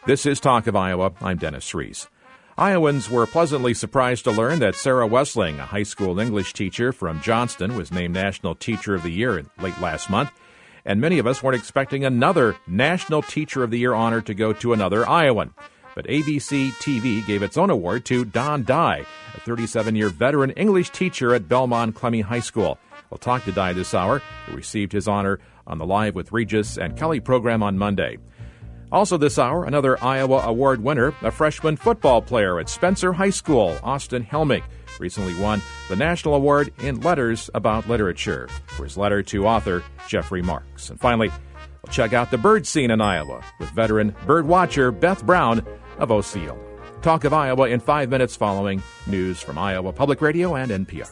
This is Talk of Iowa. I'm Dennis Reese. Iowans were pleasantly surprised to learn that Sarah Wessling, a high school English teacher from Johnston, was named National Teacher of the Year late last month. And many of us weren't expecting another National Teacher of the Year honor to go to another Iowan. But ABC TV gave its own award to Don Dye, a 37-year veteran English teacher at Belmont-Clemmy High School. We'll talk to Dye this hour, who received his honor on the Live with Regis and Kelly program on Monday. Also this hour, another Iowa Award winner, a freshman football player at Spencer High School, Austin Helmig, recently won the National Award in Letters About Literature for his letter to author Jeffrey Marks. And finally, we'll check out the bird scene in Iowa with veteran bird watcher Beth Brown of Osceola. Talk of Iowa in 5 minutes following news from Iowa Public Radio and NPR.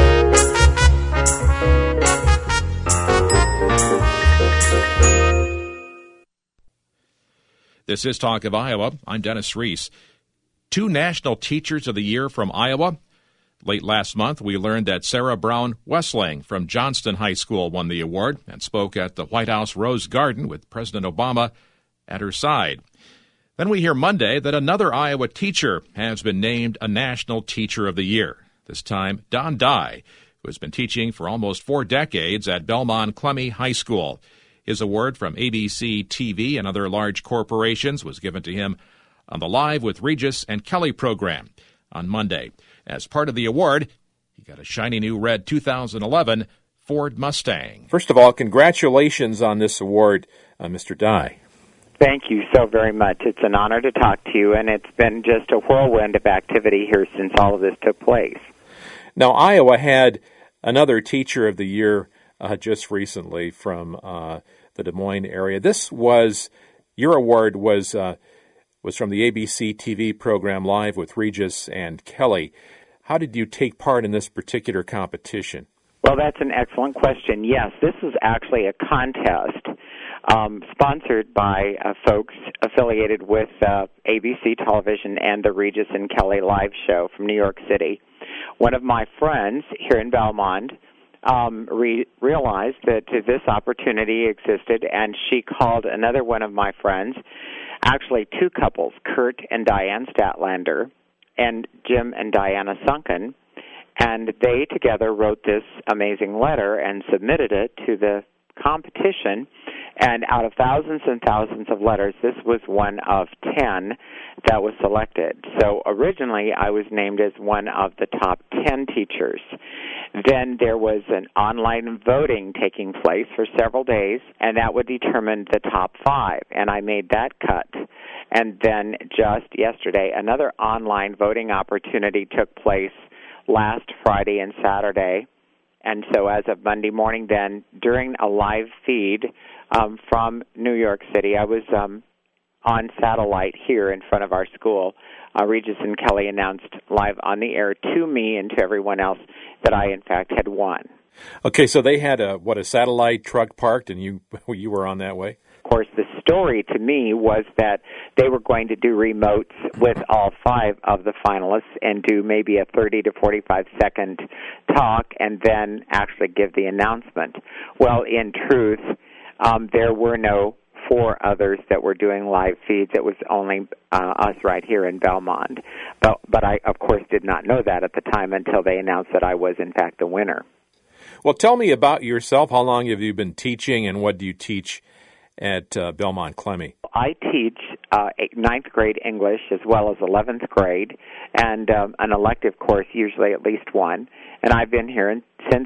This is Talk of Iowa. I'm Dennis Reese. 2 National Teachers of the Year from Iowa. Late last month, we learned that Sarah Brown Wessling from Johnston High School won the award and spoke at the White House Rose Garden with President Obama at her side. Then we hear Monday that another Iowa teacher has been named a National Teacher of the Year. This time, Don Dye, who has been teaching for almost 4 decades at Belmont-Clemmy High School. His award from ABC TV and other large corporations was given to him on the Live with Regis and Kelly program on Monday. As part of the award, he got a shiny new red 2011 Ford Mustang. First of all, congratulations on this award, Mr. Dye. Thank you so very much. It's an honor to talk to you, and it's been just a whirlwind of activity here since all of this took place. Now, Iowa had another Teacher of the Year just recently from the Des Moines area. Your award was from the ABC TV program Live with Regis and Kelly. How did you take part in this particular competition? Well, that's an excellent question. Yes, this was actually a contest sponsored by folks affiliated with ABC Television and the Regis and Kelly Live show from New York City. One of my friends here in Belmont realized that this opportunity existed, and she called another one of my friends, actually 2 couples, Kurt and Diane Statlander, and Jim and Diana Sunken, and they together wrote this amazing letter and submitted it to the competition. And out of thousands and thousands of letters, this was one of 10 that was selected. So originally, I was named as one of the top 10 teachers. Then there was an online voting taking place for several days, and that would determine the top 5, and I made that cut. And then just yesterday, another online voting opportunity took place last Friday and Saturday. And so as of Monday morning then, during a live feed from New York City, I was on satellite here in front of our school. Regis and Kelly announced live on the air to me and to everyone else that I, in fact, had won. Okay, so they had a satellite truck parked, and you were on that way? Of course, the story to me was that they were going to do remotes with all 5 of the finalists and do maybe a 30 to 45-second talk and then actually give the announcement. Well, in truth, there were no 4 others that were doing live feeds. It was only us right here in Belmont. But I, of course, did not know that at the time until they announced that I was, in fact, the winner. Well, tell me about yourself. How long have you been teaching, and what do you teach at Belmont-Clemmy? I teach 9th grade English as well as 11th grade, and an elective course, usually at least one. And I've been here since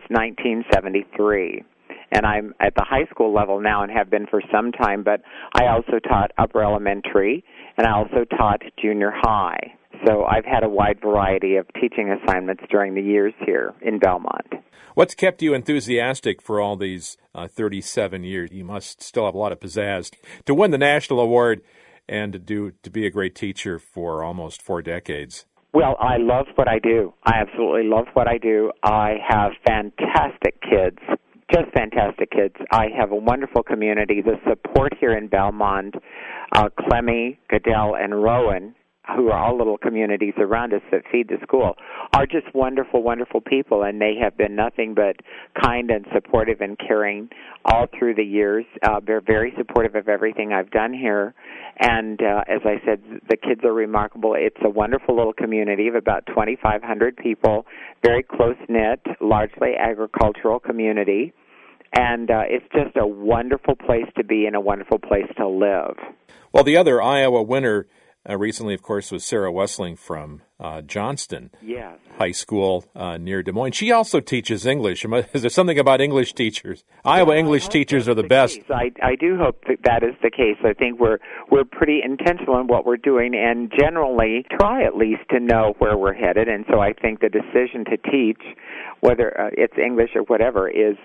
1973. And I'm at the high school level now and have been for some time, but I also taught upper elementary, and I also taught junior high. So I've had a wide variety of teaching assignments during the years here in Belmont. What's kept you enthusiastic for all these 37 years? You must still have a lot of pizzazz to win the national award and to be a great teacher for almost 4 decades. Well, I love what I do. I absolutely love what I do. I have fantastic kids, just fantastic kids. I have a wonderful community. The support here in Belmont, Clemmy, Goodell, and Rowan who are all little communities around us that feed the school, are just wonderful, wonderful people, and they have been nothing but kind and supportive and caring all through the years. They're very supportive of everything I've done here, and as I said, the kids are remarkable. It's a wonderful little community of about 2,500 people, very close-knit, largely agricultural community, and it's just a wonderful place to be and a wonderful place to live. Well, the other Iowa winner recently, of course, was Sarah Wessling from Johnston High School near Des Moines. She also teaches English. Is there something about English teachers? Iowa English teachers are the best. I do hope that is the case. I think we're pretty intentional in what we're doing, and generally try at least to know where we're headed. And so I think the decision to teach, whether it's English or whatever, is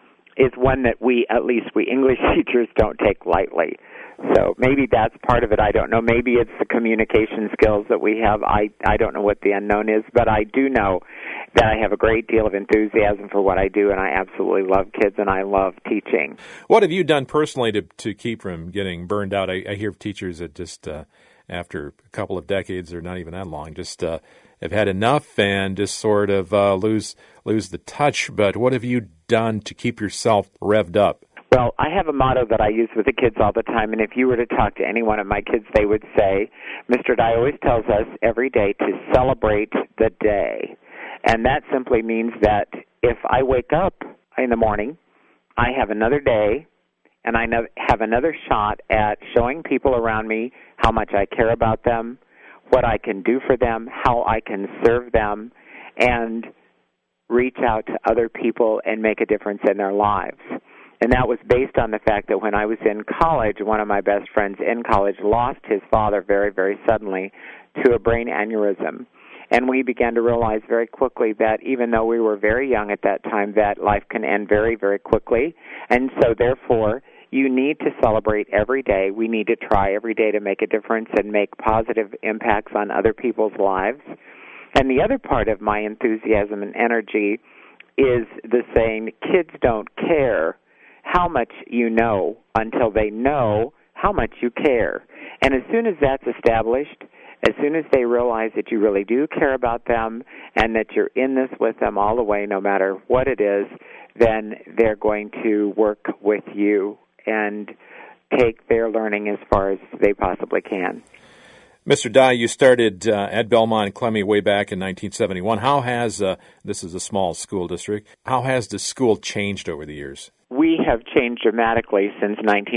one that we English teachers don't take lightly. So maybe that's part of it. I don't know. Maybe it's the communication skills that we have. I don't know what the unknown is, but I do know that I have a great deal of enthusiasm for what I do, and I absolutely love kids, and I love teaching. What have you done personally to keep from getting burned out? I hear of teachers that just after a couple of decades, or not even that long, just have had enough and just sort of lose the touch. But what have you done to keep yourself revved up? Well, I have a motto that I use with the kids all the time, and if you were to talk to any one of my kids, they would say, Mr. Dye always tells us every day to celebrate the day. And that simply means that if I wake up in the morning, I have another day, and I have another shot at showing people around me how much I care about them, what I can do for them, how I can serve them, and reach out to other people and make a difference in their lives. And that was based on the fact that when I was in college, one of my best friends in college lost his father very, very suddenly to a brain aneurysm. And we began to realize very quickly that even though we were very young at that time, that life can end very, very quickly. And so, therefore, you need to celebrate every day. We need to try every day to make a difference and make positive impacts on other people's lives. And the other part of my enthusiasm and energy is the saying, kids don't care how much you know until they know how much you care. And as soon as that's established, as soon as they realize that you really do care about them and that you're in this with them all the way, no matter what it is, then they're going to work with you and take their learning as far as they possibly can. Mr. Dye, you started at Belmont Clemmy way back in 1971. How has, this is a small school district, how has the school changed over the years? We have changed dramatically since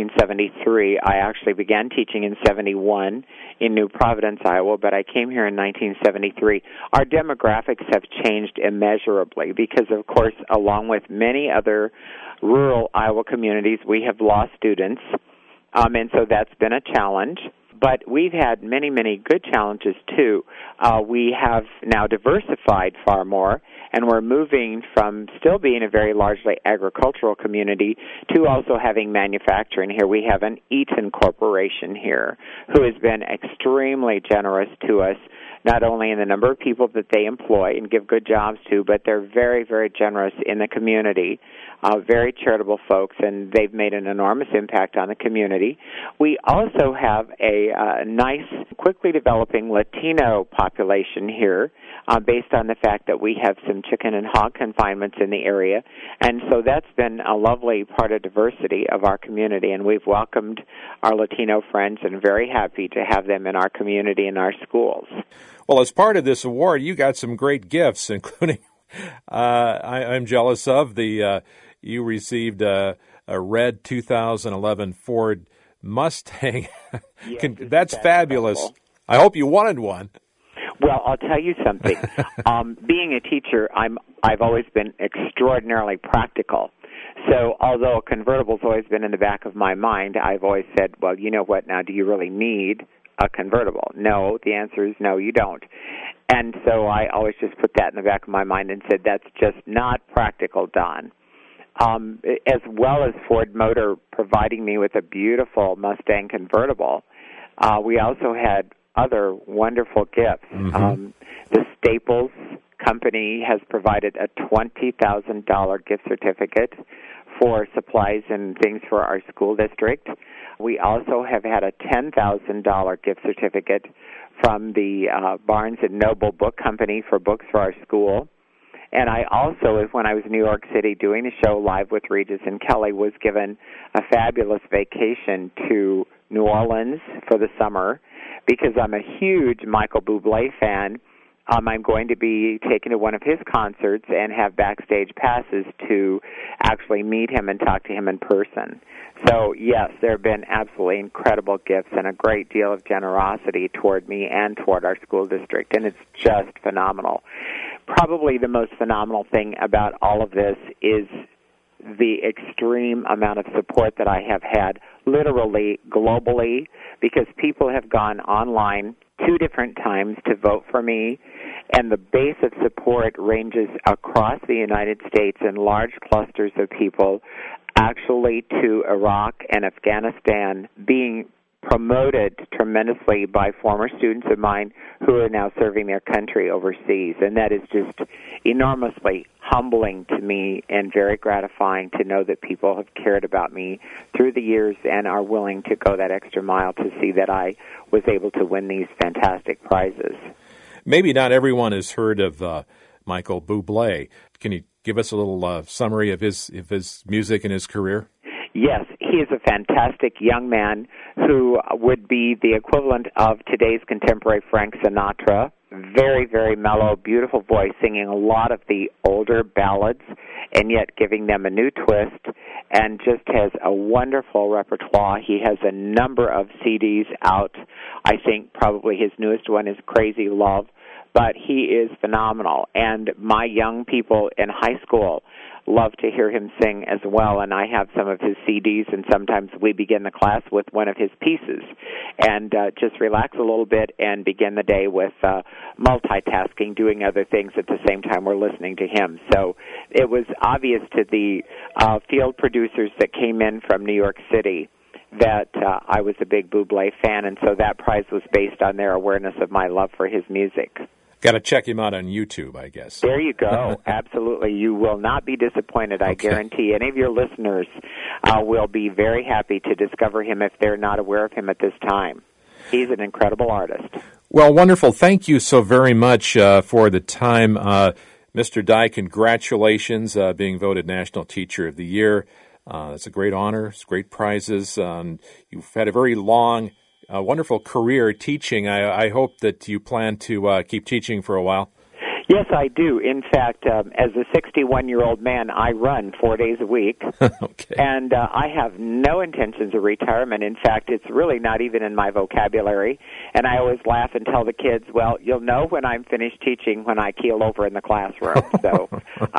1973. I actually began teaching in 71 in New Providence, Iowa, but I came here in 1973. Our demographics have changed immeasurably because, of course, along with many other rural Iowa communities, we have lost students, and so that's been a challenge. But we've had many, many good challenges, too. We have now diversified far more, and we're moving from still being a very largely agricultural community to also having manufacturing here. We have an Eaton Corporation here who has been extremely generous to us, not only in the number of people that they employ and give good jobs to, but they're very, very generous in the community, very charitable folks, and they've made an enormous impact on the community. We also have a nice, quickly developing Latino population here, based on the fact that we have some chicken and hog confinements in the area, and so that's been a lovely part of diversity of our community, and we've welcomed our Latino friends and very happy to have them in our community and our schools. Well, as part of this award, you got some great gifts, including I'm jealous of you received a red 2011 Ford Mustang. Yes, that's fabulous. Incredible. I hope you wanted one. Well, I'll tell you something. Being a teacher, I've always been extraordinarily practical. So although a convertible's always been in the back of my mind, I've always said, well, you know what, now do you really need a convertible? No, the answer is no, you don't. And so I always just put that in the back of my mind and said, that's just not practical, Don. As well as Ford Motor providing me with a beautiful Mustang convertible, we also had other wonderful gifts. Mm-hmm. The Staples Company has provided a $20,000 gift certificate for supplies and things for our school district. We also have had a $10,000 gift certificate from the Barnes & Noble Book Company for books for our school. And I also, when I was in New York City doing a show live with Regis and Kelly, was given a fabulous vacation to New Orleans for the summer because I'm a huge Michael Bublé fan. I'm going to be taken to one of his concerts and have backstage passes to actually meet him and talk to him in person. So, yes, there have been absolutely incredible gifts and a great deal of generosity toward me and toward our school district, and it's just phenomenal. Probably the most phenomenal thing about all of this is the extreme amount of support that I have had, literally globally, because people have gone online 2 different times to vote for me, and the base of support ranges across the United States in large clusters of people, actually to Iraq and Afghanistan, being promoted tremendously by former students of mine who are now serving their country overseas. And that is just enormously humbling to me and very gratifying to know that people have cared about me through the years and are willing to go that extra mile to see that I was able to win these fantastic prizes. Maybe not everyone has heard of Michael Bublé. Can you give us a little summary of his music and his career? Yes, he is a fantastic young man who would be the equivalent of today's contemporary Frank Sinatra. Very, very mellow, beautiful voice, singing a lot of the older ballads and yet giving them a new twist, and just has a wonderful repertoire. He has a number of CDs out. I think probably his newest one is Crazy Love, but he is phenomenal. And my young people in high school love to hear him sing as well, and I have some of his CDs, and sometimes we begin the class with one of his pieces and just relax a little bit and begin the day with multitasking, doing other things at the same time we're listening to him. So it was obvious to the field producers that came in from New York City that I was a big Bublé fan, and so that prize was based on their awareness of my love for his music. Got to check him out on YouTube, I guess. There you go. Absolutely. You will not be disappointed, I guarantee. Any of your listeners will be very happy to discover him if they're not aware of him at this time. He's an incredible artist. Well, wonderful. Thank you so very much for the time. Mr. Dye, congratulations being voted National Teacher of the Year. It's a great honor. It's great prizes. You've had a very long wonderful career teaching. I hope that you plan to keep teaching for a while. Yes, I do. In fact, as a 61-year-old man, I run 4 days a week. Okay. And I have no intentions of retirement. In fact, it's really not even in my vocabulary. And I always laugh and tell the kids, well, you'll know when I'm finished teaching when I keel over in the classroom. So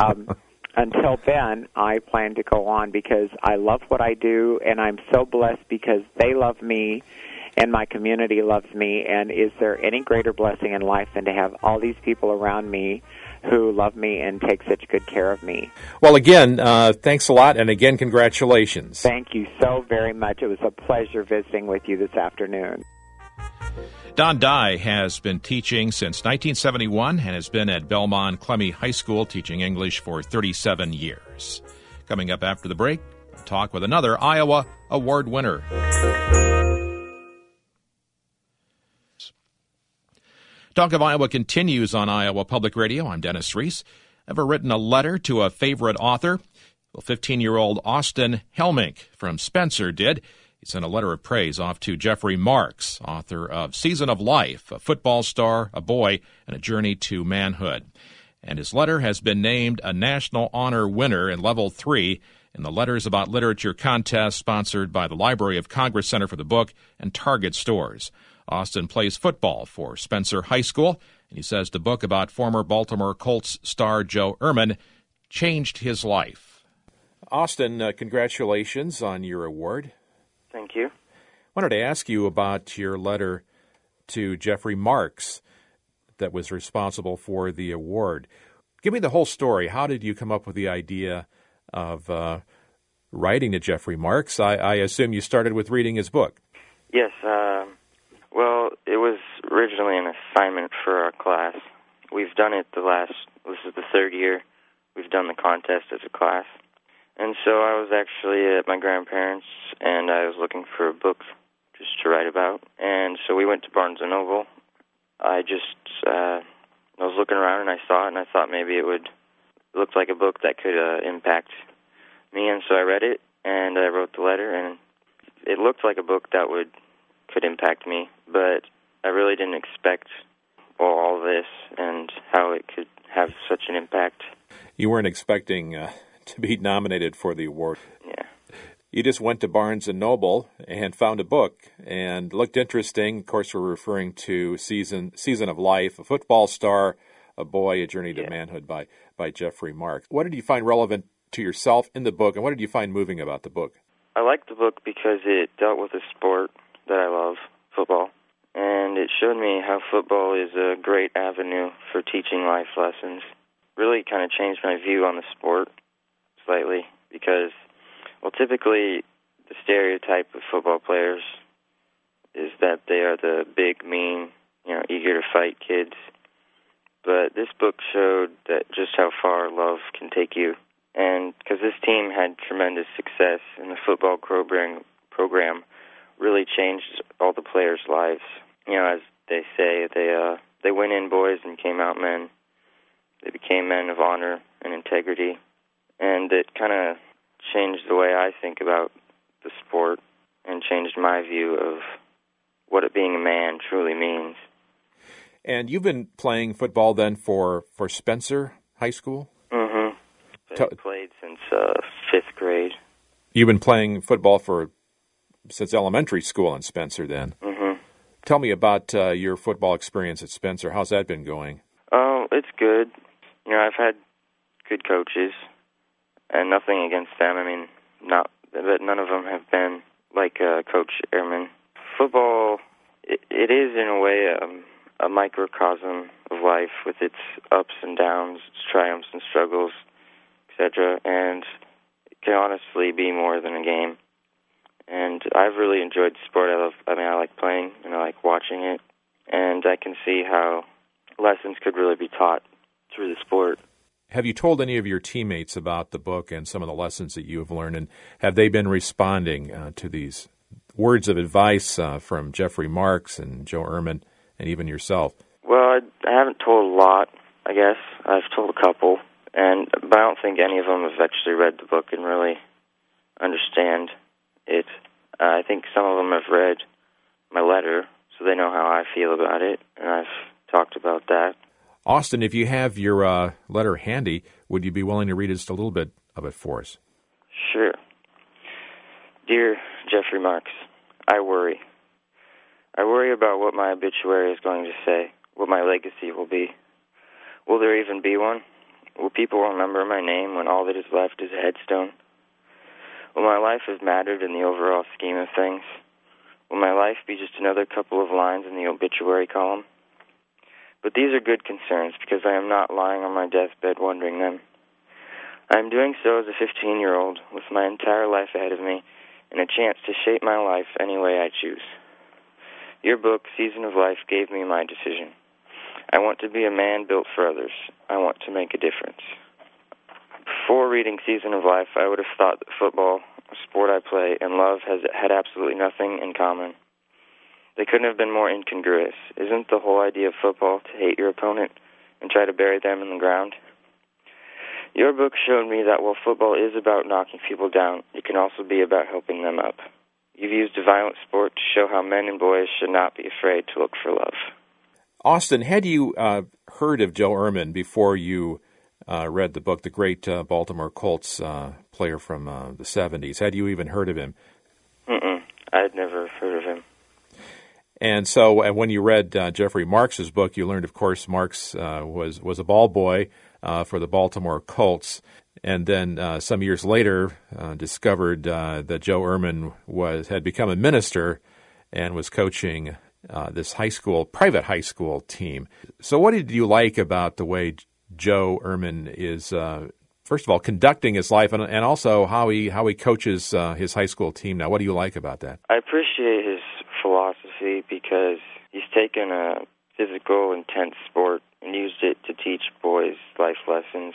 until then, I plan to go on because I love what I do, and I'm so blessed because they love me and my community loves me, and is there any greater blessing in life than to have all these people around me who love me and take such good care of me? Well, again, thanks a lot, and again, congratulations. Thank you so very much. It was a pleasure visiting with you this afternoon. Don Dye has been teaching since 1971 and has been at Belmont Clemmy High School teaching English for 37 years. Coming up after the break, a talk with another Iowa Award winner. Talk of Iowa continues on Iowa Public Radio. I'm Dennis Reese. Ever written a letter to a favorite author? Well, 15-year-old Austin Helmink from Spencer did. He sent a letter of praise off to Jeffrey Marks, author of Season of Life, A Football Star, a Boy, and a Journey to Manhood. And his letter has been named a National Honor winner in Level 3 in the Letters About Literature contest sponsored by the Library of Congress Center for the Book and Target stores. Austin plays football for Spencer High School, and he says the book about former Baltimore Colts star Joe Ehrmann changed his life. Austin, congratulations on your award. Thank you. I wanted to ask you about your letter to Jeffrey Marks that was responsible for the award. Give me the whole story. How did you come up with the idea of writing to Jeffrey Marks? I assume you started with reading his book. Yes, well, it was originally an assignment for our class. We've done it this is the third year we've done the contest as a class. And so I was actually at my grandparents', and I was looking for a book just to write about. And so we went to Barnes & Noble, I was looking around and I saw it, and I thought maybe it looked like a book that could impact me, and so I read it, and I wrote the letter, and it looked like a book that could impact me, but I really didn't expect all this and how it could have such an impact. You weren't expecting to be nominated for the award. Yeah. You just went to Barnes & Noble and found a book and looked interesting. Of course, we're referring to Season of Life, A Football Star, A Boy, A Journey to Manhood by Jeffrey Marks. What did you find relevant to yourself in the book, and what did you find moving about the book? I liked the book because it dealt with a sport that I love, football, and it showed me how football is a great avenue for teaching life lessons. Really kind of changed my view on the sport slightly because, well, typically the stereotype of football players is that they are the big, mean, eager to fight kids. But this book showed that just how far love can take you. And because this team had tremendous success and the football program really changed all the players' lives. As they say, they went in boys and came out men. They became men of honor and integrity. And it kind of changed the way I think about the sport and changed my view of what being a man truly means. And you've been playing football then for Spencer High School? Mm-hmm. I've played since 5th grade. You've been playing football since elementary school in Spencer then? Mm-hmm. Tell me about your football experience at Spencer. How's that been going? Oh, it's good. I've had good coaches, and nothing against them. I mean, but none of them have been like Coach Ehrman. Football, it is in a way a microcosm of life with its ups and downs, its triumphs and struggles, etc. And it can honestly be more than a game. And I've really enjoyed the sport. I like playing and I like watching it. And I can see how lessons could really be taught through the sport. Have you told any of your teammates about the book and some of the lessons that you have learned? And have they been responding to these words of advice from Jeffrey Marks and Joe Ehrman and even yourself? Well, I haven't told a lot, I guess. I've told a couple. But I don't think any of them have actually read the book and really understand it. I think some of them have read my letter, so they know how I feel about it, and I've talked about that. Austin, if you have your letter handy, would you be willing to read just a little bit of it for us? Sure. Dear Jeffrey Marks, I worry. I worry about what my obituary is going to say, what my legacy will be. Will there even be one? Will people remember my name when all that is left is a headstone? Will my life have mattered in the overall scheme of things? Will my life be just another couple of lines in the obituary column? But these are good concerns because I am not lying on my deathbed wondering them. I am doing so as a 15-year-old with my entire life ahead of me and a chance to shape my life any way I choose. Your book, Season of Life, gave me my decision. I want to be a man built for others. I want to make a difference. Before reading Season of Life, I would have thought that football, a sport I play, and love had absolutely nothing in common. They couldn't have been more incongruous. Isn't the whole idea of football to hate your opponent and try to bury them in the ground? Your book showed me that while football is about knocking people down, it can also be about helping them up. You've used a violent sport to show how men and boys should not be afraid to look for love. Austin, had you heard of Joe Ehrman before you read the book, the great Baltimore Colts player from the 70s? Had you even heard of him? I had never heard of him. And so when you read Jeffrey Marks' book, you learned, of course, Marks was a ball boy for the Baltimore Colts. And then some years later discovered that Joe Ehrman had become a minister and was coaching this private high school team. So what did you like about the way Joe Ehrman is, first of all, conducting his life and also how he coaches his high school team now? What do you like about that? I appreciate his philosophy because he's taken a physical, intense sport and used it to teach boys life lessons.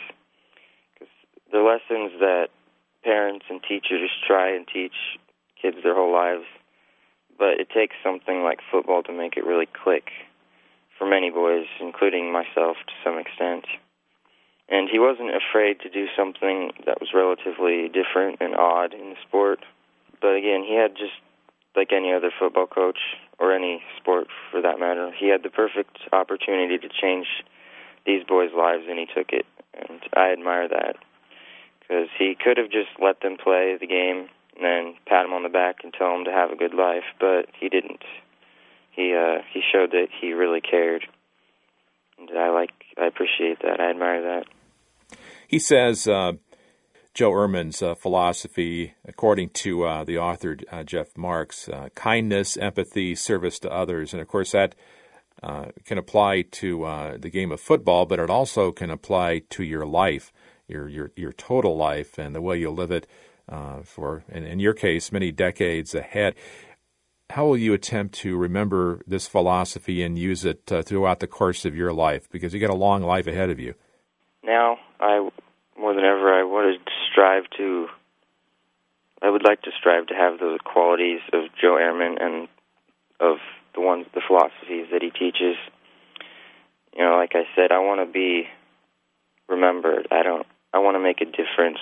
The lessons that parents and teachers try and teach kids their whole lives, but it takes something like football to make it really click for many boys, including myself to some extent. And he wasn't afraid to do something that was relatively different and odd in the sport. But again, he had just like any other football coach, or any sport for that matter, he had the perfect opportunity to change these boys' lives, and he took it. And I admire that, because he could have just let them play the game and then pat them on the back and tell them to have a good life, but he didn't. He showed that he really cared, and I appreciate that. I admire that. He says Joe Ehrmann's philosophy, according to the author Jeff Marks, kindness, empathy, service to others, and of course that can apply to the game of football, but it also can apply to your life, your total life, and the way you live it for, in your case, many decades ahead. How will you attempt to remember this philosophy and use it throughout the course of your life? Because you got a long life ahead of you. Now, more than ever, I would like to strive to have those qualities of Joe Ehrmann and of the philosophies that he teaches. You know, like I said, I want to be remembered. I want to make a difference.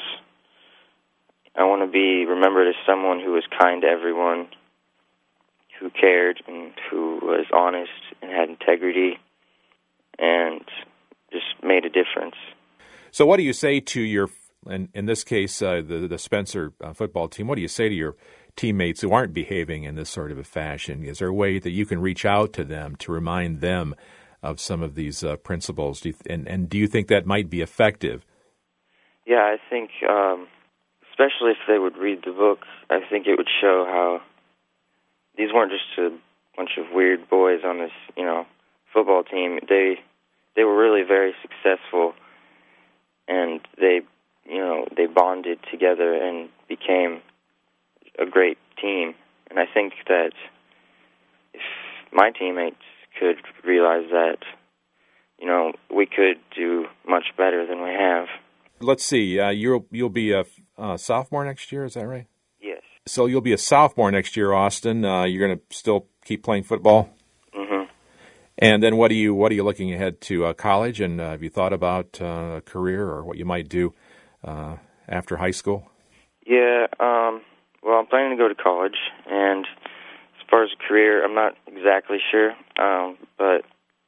I want to be remembered as someone who was kind to everyone, who cared and who was honest and had integrity and just made a difference. So what do you say to your, in this case, the Spencer football team, what do you say to your teammates who aren't behaving in this sort of a fashion? Is there a way that you can reach out to them to remind them of some of these principles? And do you think that might be effective? Yeah, I think, especially if they would read the book, I think it would show how these weren't just a bunch of weird boys on this, football team. They were really very successful, and they bonded together and became a great team. And I think that if my teammates could realize that, we could do much better than we have. Let's see. You'll be a sophomore next year. Is that right? Yes. So you'll be a sophomore next year, Austin. You're going to still keep playing football. Mm-hmm. And then what are you looking ahead to college? And have you thought about a career or what you might do after high school? Yeah. Well, I'm planning to go to college, and as far as a career, I'm not exactly sure. But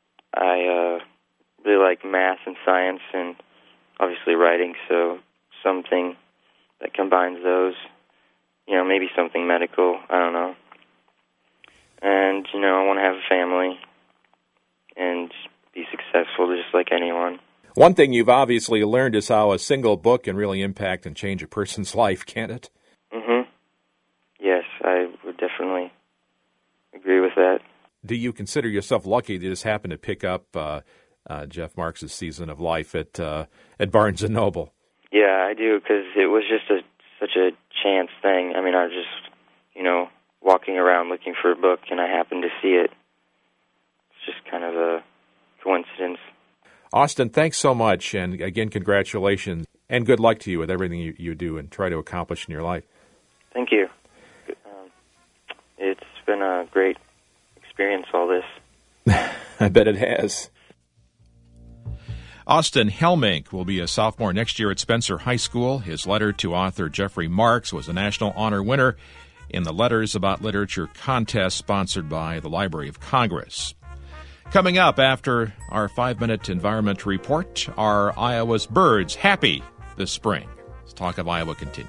I really like math and science, and obviously writing. So something that combines those. Maybe something medical. I don't know. And I want to have a family and be successful just like anyone. One thing you've obviously learned is how a single book can really impact and change a person's life, can't it? Mm-hmm. Yes, I would definitely agree with that. Do you consider yourself lucky to just happen to pick up Jeff Marks' Season of Life at Barnes & Noble? Yeah, I do, because it was just such a chance thing. I mean, I was just, walking around looking for a book, and I happened to see it. It's just kind of a coincidence. Austin, thanks so much, and again, congratulations, and good luck to you with everything you do and try to accomplish in your life. Thank you. It's been a great experience, all this. I bet it has. Austin Helmink will be a sophomore next year at Spencer High School. His letter to author Jeffrey Marks was a National Honor winner in the Letters About Literature contest sponsored by the Library of Congress. Coming up after our 5-minute environment report, are Iowa's birds happy this spring? Let's Talk of Iowa continues.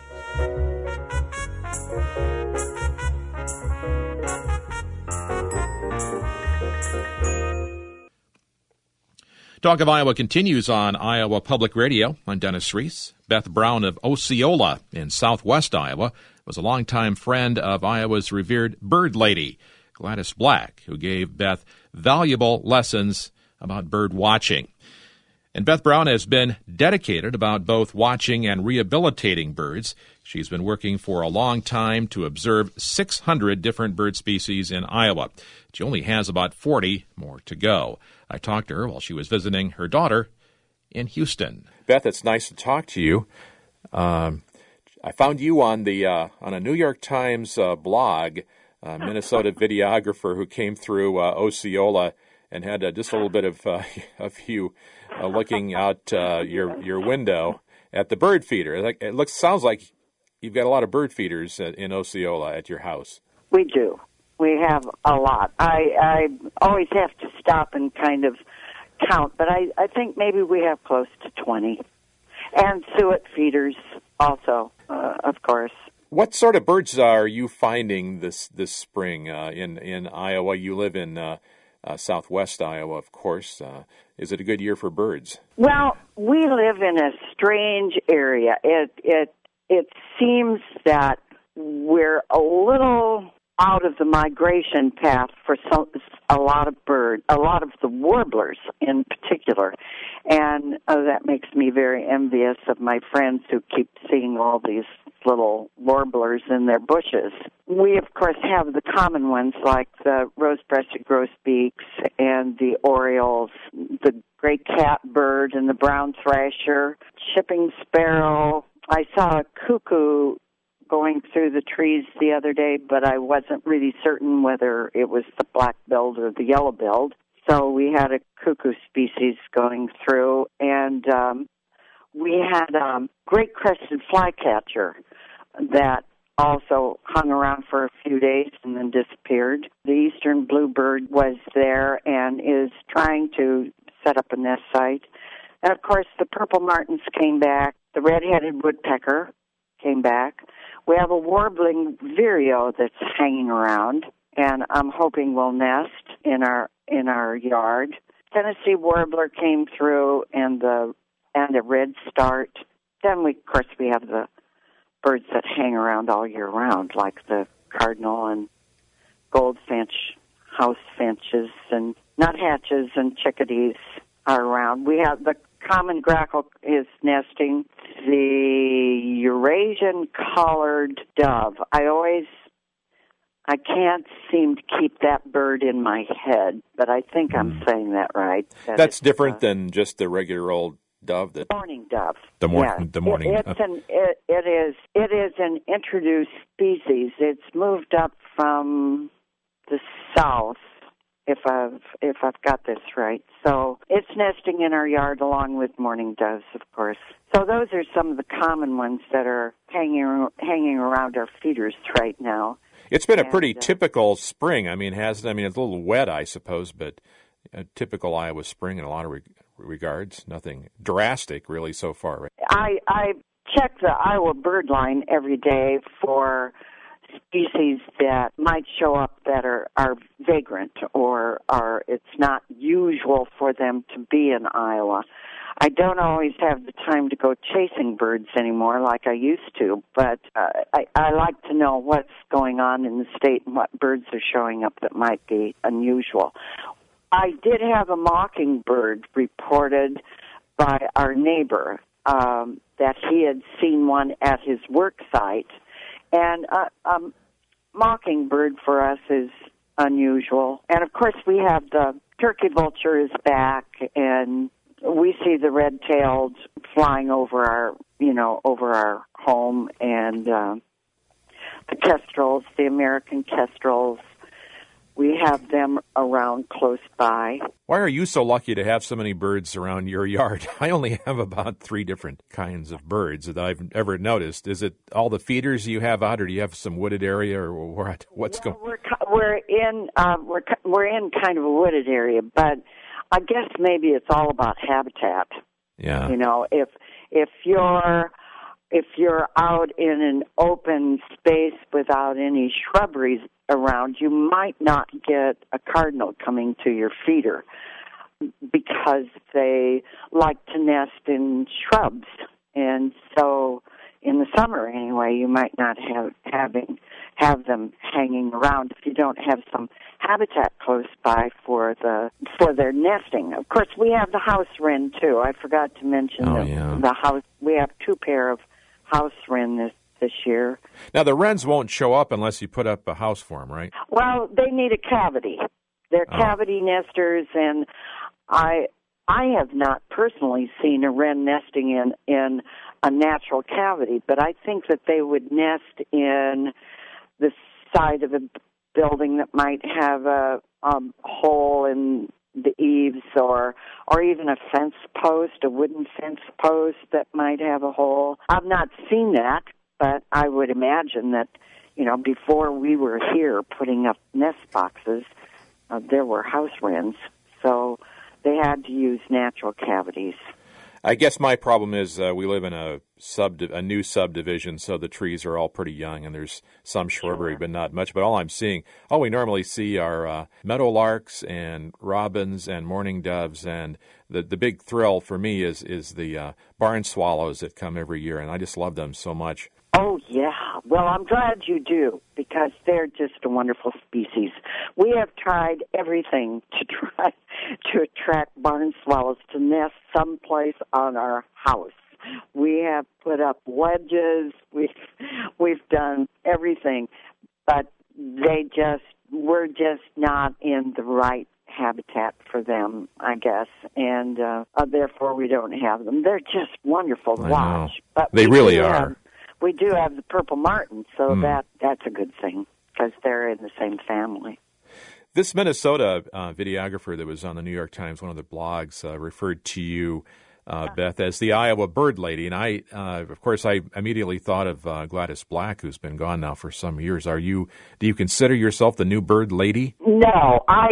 Talk of Iowa continues on Iowa Public Radio. I'm Dennis Reese. Beth Brown of Osceola in southwest Iowa was a longtime friend of Iowa's revered bird lady, Gladys Black, who gave Beth valuable lessons about bird watching. And Beth Brown has been dedicated about both watching and rehabilitating birds. She's been working for a long time to observe 600 different bird species in Iowa. She only has about 40 more to go. I talked to her while she was visiting her daughter in Houston. Beth, it's nice to talk to you. I found you on a New York Times blog, Minnesota videographer who came through Osceola and had just a little bit of of you looking out your window at the bird feeder. Sounds like you've got a lot of bird feeders in Osceola at your house. We do. We have a lot. I always have to stop and kind of count, but I think maybe we have close to 20. And suet feeders also, of course. What sort of birds are you finding this spring in Iowa? You live in southwest Iowa, of course. Is it a good year for birds? Well, we live in a strange area. It seems that we're a little out of the migration path for a lot of birds, a lot of the warblers in particular. And that makes me very envious of my friends who keep seeing all these little warblers in their bushes. We, of course, have the common ones like the rose-breasted grosbeaks and the orioles, the gray catbird and the brown thrasher, chipping sparrow. I saw a cuckoo going through the trees the other day, but I wasn't really certain whether it was the black-billed or the yellow-billed. So we had a cuckoo species going through, and we had a great-crested flycatcher that also hung around for a few days and then disappeared. The eastern bluebird was there and is trying to set up a nest site. And, of course, the purple martins came back. The red-headed woodpecker came back. We have a warbling vireo that's hanging around, and I'm hoping will nest in our yard. Tennessee warbler came through, and a red start. Then we have the birds that hang around all year round, like the cardinal and goldfinch, house finches, and nuthatches and chickadees are around. We have the common grackle is nesting. The Eurasian collared dove. I can't seem to keep that bird in my head, but I think I'm saying that right. That's different than just the regular old dove. The morning dove. The morning. It is an introduced species. It's moved up from the south, if I've got this right. So it's nesting in our yard along with mourning doves, of course. So those are some of the common ones that are hanging around our feeders right now. It's been a pretty typical spring. I mean, it's a little wet, I suppose, but a typical Iowa spring in a lot of regards. Nothing drastic, really, so far. Right? I check the Iowa bird line every day for species that might show up that are vagrant or it's not usual for them to be in Iowa. I don't always have the time to go chasing birds anymore like I used to, but I like to know what's going on in the state and what birds are showing up that might be unusual. I did have a mockingbird reported by our neighbor that he had seen one at his work site. And mockingbird for us is unusual. And, of course, we have the turkey vulture is back, and we see the red-tailed flying over our home, and the kestrels, the American kestrels. We have them around close by. Why are you so lucky to have so many birds around your yard? I only have about 3 different kinds of birds that I've ever noticed. Is it all the feeders you have out, or do you have some wooded area, or what's going? We're in kind of a wooded area, but I guess maybe it's all about habitat. Yeah. You know, if you're out in an open space without any shrubberies around, you might not get a cardinal coming to your feeder because they like to nest in shrubs. And so in the summer anyway, you might not have them hanging around if you don't have some habitat close by for their nesting. Of course, we have the house wren too. I forgot to mention the house. We have 2 pair of house wren this year. Now, the wrens won't show up unless you put up a house for them, right? Well, they need a cavity. They're cavity nesters, and I have not personally seen a wren nesting in a natural cavity, but I think that they would nest in the side of a building that might have a hole in the eaves or even a fence post, a wooden fence post that might have a hole. I've not seen that, but I would imagine that, before we were here putting up nest boxes, there were house wrens, so they had to use natural cavities. I guess my problem is we live in a new subdivision, so the trees are all pretty young, and there's some shrubbery, but not much. But all we normally see are meadowlarks and robins and mourning doves, and the big thrill for me is the barn swallows that come every year, and I just love them so much. Oh, yeah. Well, I'm glad you do, because they're just a wonderful species. We have tried everything to try to attract barn swallows to nest someplace on our house. We have put up wedges. We've done everything, but we're just not in the right habitat for them, I guess, and therefore we don't have them. They're just wonderful to watch. But they really are. We do have the purple martin, so that's a good thing, because they're in the same family. This Minnesota videographer that was on the New York Times, one of the blogs, referred to you, Beth, as the Iowa bird lady. And I immediately thought of Gladys Black, who's been gone now for some years. Do you consider yourself the new bird lady? No, I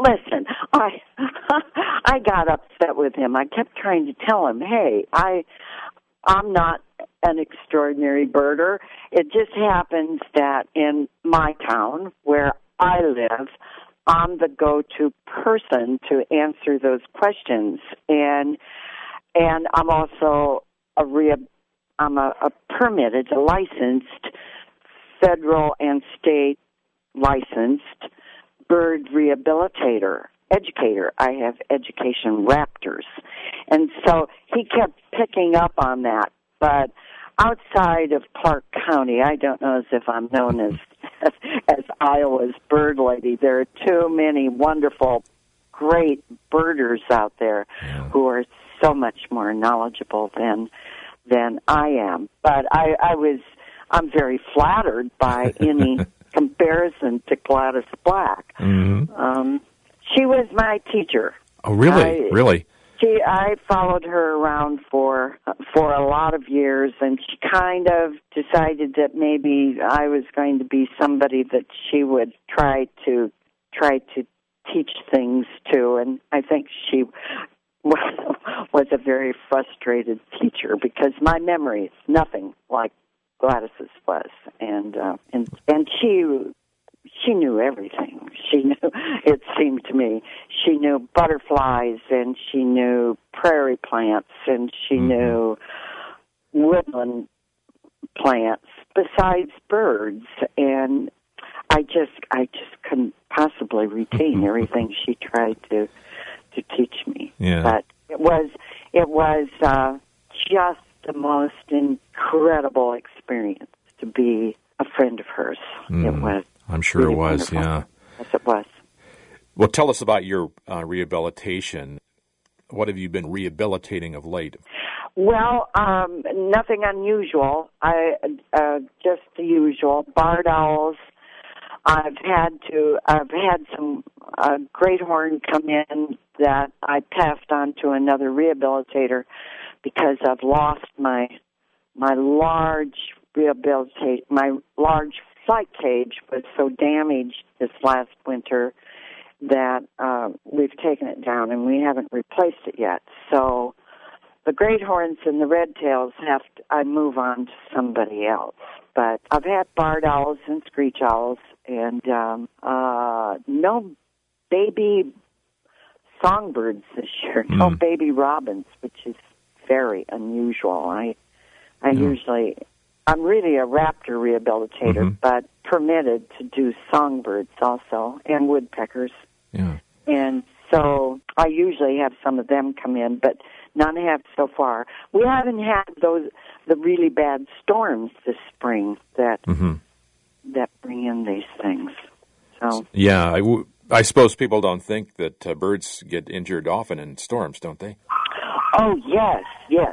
got upset with him. I kept trying to tell him, hey, I'm not an extraordinary birder. It just happens that in my town where I live, I'm the go-to person to answer those questions, and I'm also a permitted, a licensed, federal and state licensed bird rehabilitator, educator. I have education raptors, and so he kept picking up on that. But outside of Clark County, I don't know as if I'm known as Iowa's bird lady. There are too many wonderful, great birders out there who are so much more knowledgeable than I am. But I'm very flattered by any comparison to Gladys Black. Mm-hmm. She was my teacher. Oh, really? Really? I followed her around for a lot of years, and she kind of decided that maybe I was going to be somebody that she would try to teach things to, and I think she was a very frustrated teacher, because my memory is nothing like Gladys's was, and she knew everything. She knew, it seemed to me, she knew butterflies, and she knew prairie plants, and she knew woodland plants besides birds, and I just couldn't possibly retain everything she tried to teach me. Yeah. But it was just the most incredible experience to be a friend of hers. It was. I'm sure really it was, wonderful. Yeah. Yes, it was. Well, tell us about your rehabilitation. What have you been rehabilitating of late? Well, nothing unusual. Just the usual. Barred owls. I've had some great horn come in that I passed on to another rehabilitator, because I've lost my large flight cage was so damaged this last winter that we've taken it down, and we haven't replaced it yet. So the great horns and the red tails I move on to somebody else. But I've had barred owls and screech owls, and no baby songbirds this year, no baby robins, which is very unusual. I'm really a raptor rehabilitator, but permitted to do songbirds also, and woodpeckers. Yeah. And so I usually have some of them come in, but none have so far. We haven't had the really bad storms this spring that bring in these things. So yeah, I suppose people don't think that birds get injured often in storms, don't they? Oh yes,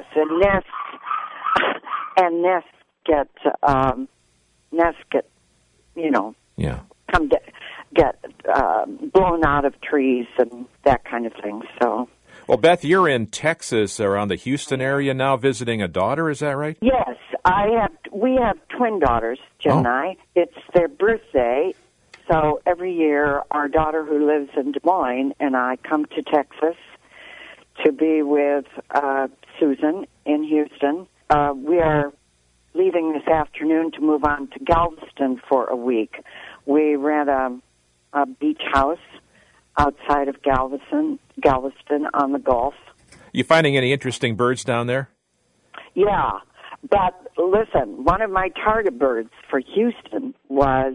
and nests get get blown out of trees and that kind of thing. So. Well, Beth, you're in Texas, around the Houston area now, visiting a daughter. Is that right? Yes, we have twin daughters, Jim and I. It's their birthday, so every year our daughter who lives in Des Moines and I come to Texas to be with Susan in Houston. We are leaving this afternoon to move on to Galveston for a week. We rent a beach house outside of Galveston on the Gulf. You finding any interesting birds down there? Yeah, but listen, one of my target birds for Houston was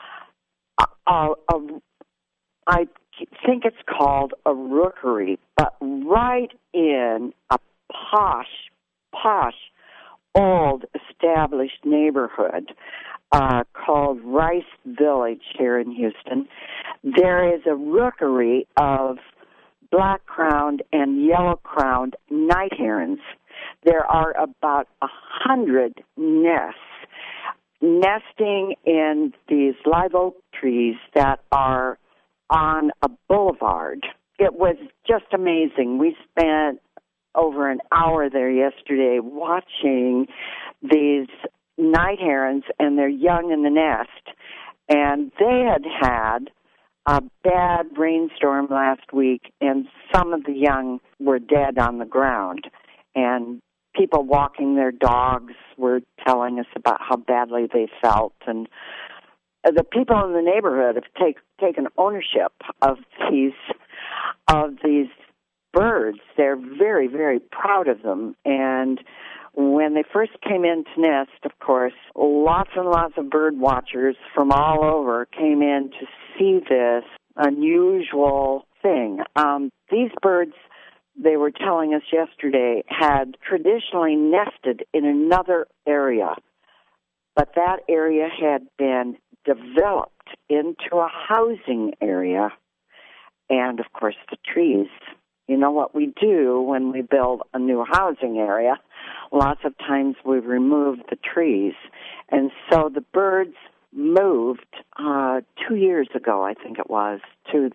I think it's called a rookery, but right in a posh, old established neighborhood called Rice Village here in Houston. There is a rookery of black-crowned and yellow-crowned night herons. There are about 100 nests nesting in these live oak trees that are on a boulevard. It was just amazing. We spent over an hour there yesterday watching these night herons and their young in the nest. And they had a bad rainstorm last week, and some of the young were dead on the ground. And people walking their dogs were telling us about how badly they felt. And the people in the neighborhood have taken ownership of these birds. They're very, very proud of them. And when they first came in to nest, of course, lots and lots of bird watchers from all over came in to see this unusual thing. These birds, they were telling us yesterday, had traditionally nested in another area, but that area had been developed into a housing area. And, of course, the trees. You know what we do when we build a new housing area? Lots of times we remove the trees. And so the birds moved 2 years ago, I think it was, to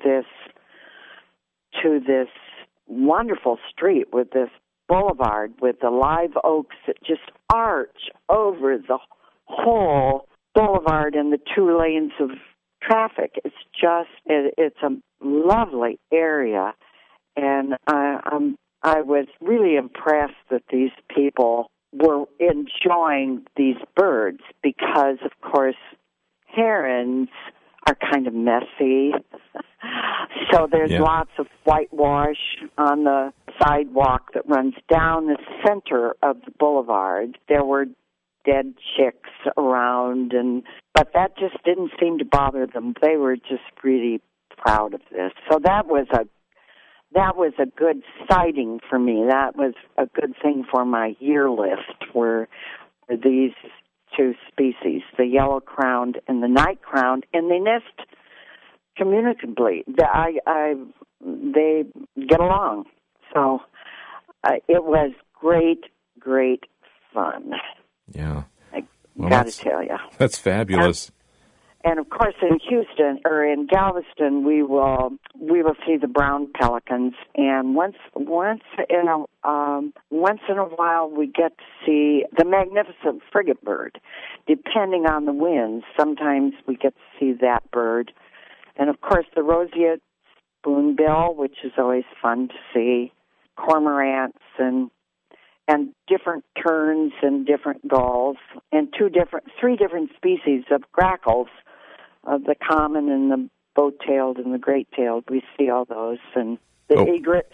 this wonderful street with this boulevard with the live oaks that just arch over the whole boulevard and the 2 lanes of traffic. It's a lovely area. And I was really impressed that these people were enjoying these birds because, of course, herons are kind of messy. So there's lots of whitewash on the sidewalk that runs down the center of the boulevard. There were dead chicks around, but that just didn't seem to bother them. They were just really proud of this. So that was a good sighting for me. That was a good thing for my year list, were these 2 species, the yellow-crowned and the night-crowned, and they nest communicably. They get along. So it was great fun. Yeah. I got to tell you. That's fabulous. And of course, in Houston or in Galveston, we will see the brown pelicans. And once in a while, we get to see the magnificent frigate bird. Depending on the winds, sometimes we get to see that bird. And of course, the roseate spoonbill, which is always fun to see. Cormorants and different terns and different gulls, and 3 different species of grackles, the common and the boat-tailed and the great-tailed. We see all those, and the egrets,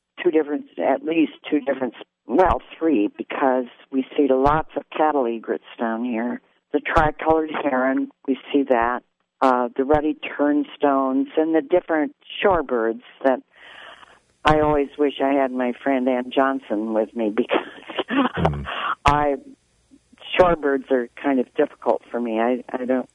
3, because we see lots of cattle egrets down here. The tricolored heron, we see that. The ruddy turnstones and the different shorebirds that I always wish I had my friend Ann Johnson with me, because shorebirds are kind of difficult for me. I don't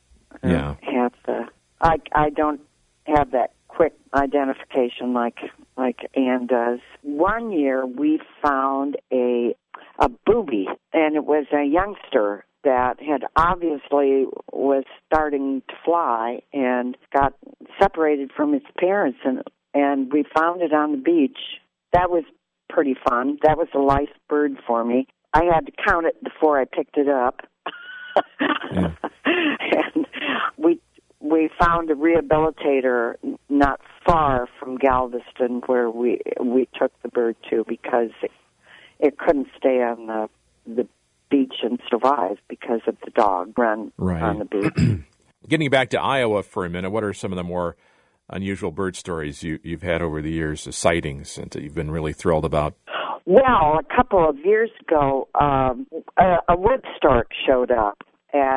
have that quick identification like Ann does. One year we found a booby, and it was a youngster that had obviously was starting to fly and got separated from its parents, and we found it on the beach. That was pretty fun. That was a life bird for me. I had to count it before I picked it up. Yeah. And we found a rehabilitator not far from Galveston where we took the bird to because it couldn't stay on the beach and survive because of the dog run on the beach. Getting back to Iowa for a minute, what are some of the more unusual bird stories you've had over the years, the sightings that you've been really thrilled about? Well, a couple of years ago, a wood stork showed up at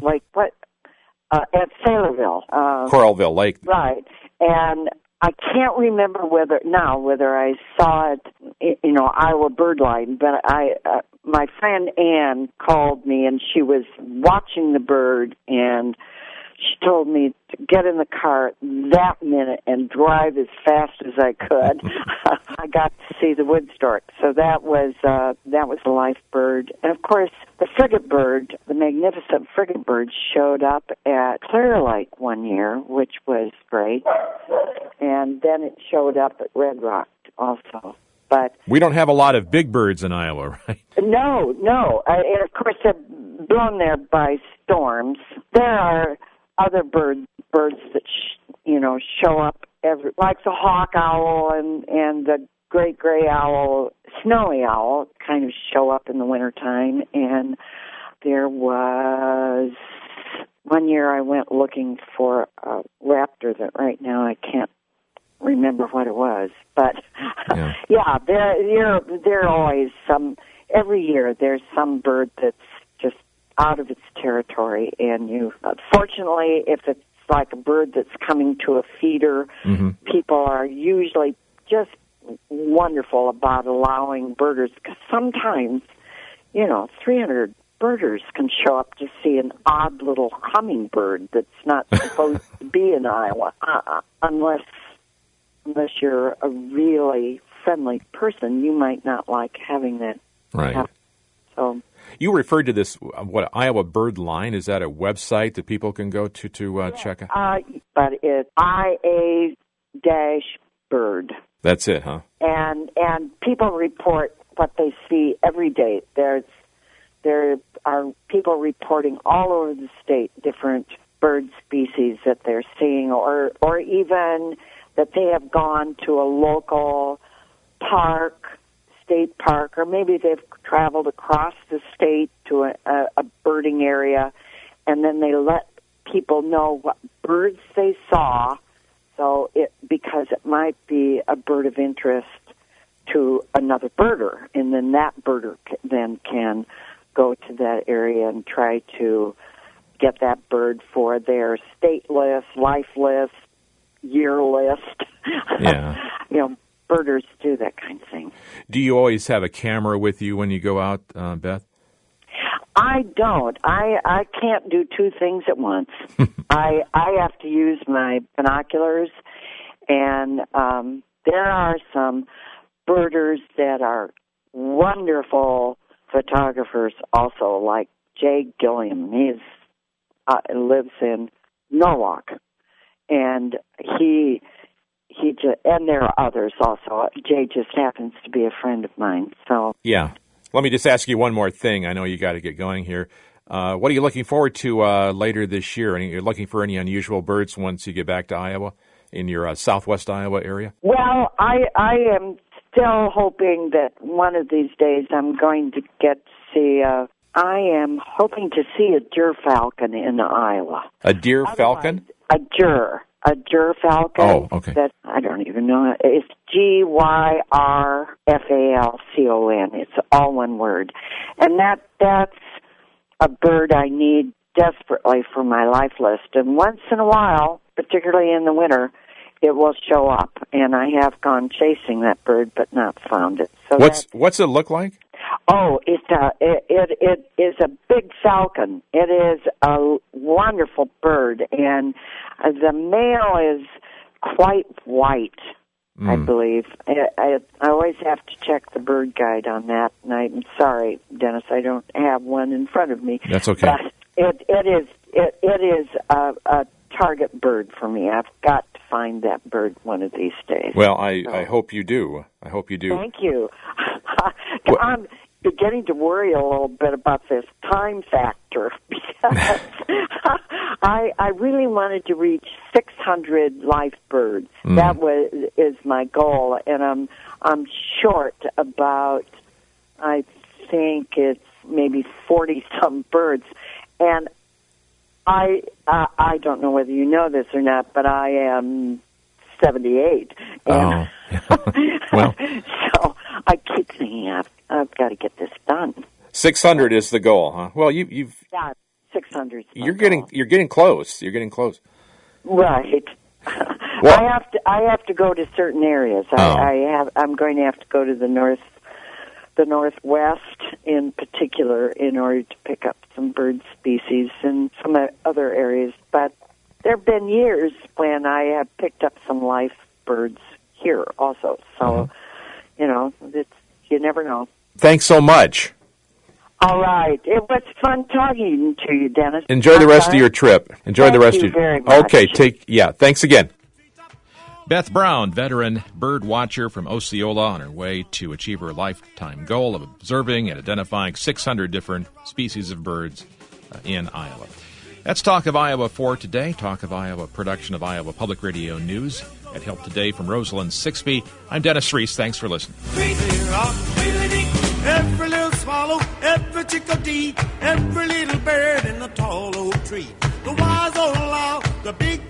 at Saylorville, Coralville Lake, right? And I can't remember whether I saw it, Iowa Birdline, but my friend Ann called me and she was watching the bird and she told me to get in the car that minute and drive as fast as I could. I got to see the wood stork, so that was a life bird. And of course, the frigate bird, the magnificent frigate bird, showed up at Clear Lake one year, which was great. And then it showed up at Red Rock also. But we don't have a lot of big birds in Iowa, right? No. And of course, they're blown there by storms. There are other birds that show up like the hawk owl and the great gray owl, snowy owl, kind of show up in the wintertime. And there was one year I went looking for a raptor that right now I can't remember what it was, but yeah, there are always every year there's some bird that's just out of its territory, and fortunately, if it's like a bird that's coming to a feeder, people are usually just wonderful about allowing birders, because sometimes, 300 birders can show up to see an odd little hummingbird that's not supposed to be in Iowa, unless you're a really friendly person, you might not like having that. Right. So you referred to this, Iowa Bird Line? Is that a website that people can go to check out? But it's IA-bird. That's it, huh? And people report what they see every day. There are people reporting all over the state different bird species that they're seeing, or even that they have gone to a local park, state park, or maybe they've traveled across the state to a birding area, and then they let people know what birds they saw, because it might be a bird of interest to another birder, and then that birder then can go to that area and try to get that bird for their state list, life list, year list. Yeah. Birders do that kind of thing. Do you always have a camera with you when you go out, Beth? I don't. I can't do two things at once. I have to use my binoculars, and there are some birders that are wonderful photographers also, like Jay Gilliam. He lives in Norwalk. And and there are others also. Jay just happens to be a friend of mine. So yeah. Let me just ask you one more thing. I know you got to get going here. What are you looking forward to later this year? Are you looking for any unusual birds once you get back to Iowa, in your southwest Iowa area? Well, I am still hoping that one of these days I'm going to get to see. I am hoping to see a gyrfalcon in Iowa. A deer falcon? A gyrfalcon. Oh, okay. That I don't even know. It's Gyrfalcon. It's all one word, and that's a bird I need desperately for my life list. And once in a while, particularly in the winter, it will show up. And I have gone chasing that bird, but not found it. So what's it look like? Oh, it is a big falcon. It is a wonderful bird, and the male is quite white, I believe. I always have to check the bird guide on that, and I'm sorry, Dennis, I don't have one in front of me. That's okay. But it is a target bird for me. I've got to find that bird one of these days. Well, I hope you do. I hope you do. Thank you. I'm beginning to worry a little bit about this time factor because I really wanted to reach 600 live birds. That is my goal, and I'm short about, I think it's maybe 40-some birds, and I don't know whether you know this or not, but I am 78. And well, so I keep thinking I've got to get this done. 600 is the goal, huh? Well, you've 600. You're getting close. You're getting close. Right. Well, I have to go to certain areas. I'm going to have to go to the northwest in particular in order to pick up some bird species and some other areas. But there have been years when I have picked up some live birds here also. So, you never know. Thanks so much. All right. It was fun talking to you, Dennis. Enjoy the rest of your trip. Thank you very much. Okay, thanks again. Beth Brown, veteran bird watcher from Osceola, on her way to achieve her lifetime goal of observing and identifying 600 different species of birds in Iowa. That's Talk of Iowa for today. Talk of Iowa, production of Iowa Public Radio News. At Help Today from Rosalind Sixby. I'm Dennis Reese. Thanks for listening. Every little swallow, every chickadee, every little bird in the tall oak tree. The wise old owl, the big